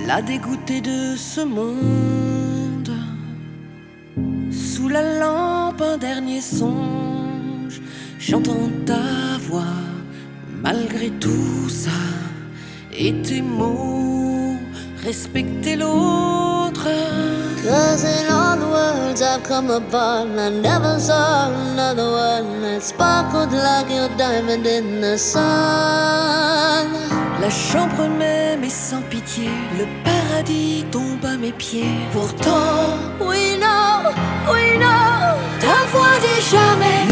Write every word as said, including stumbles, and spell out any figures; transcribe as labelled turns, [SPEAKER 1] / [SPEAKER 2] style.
[SPEAKER 1] la dégoûtée de ce monde. Sous la lampe, un dernier songe, j'entends ta voix, malgré tout ça, et tes mots, respecter l'autre.
[SPEAKER 2] Cause in all the worlds I've come upon, I never saw another one that sparkled like your diamond in the sun.
[SPEAKER 1] La chambre même est sans pitié, le paradis tombe à mes pieds. Pourtant,
[SPEAKER 2] we know, we know,
[SPEAKER 1] ta voix dit jamais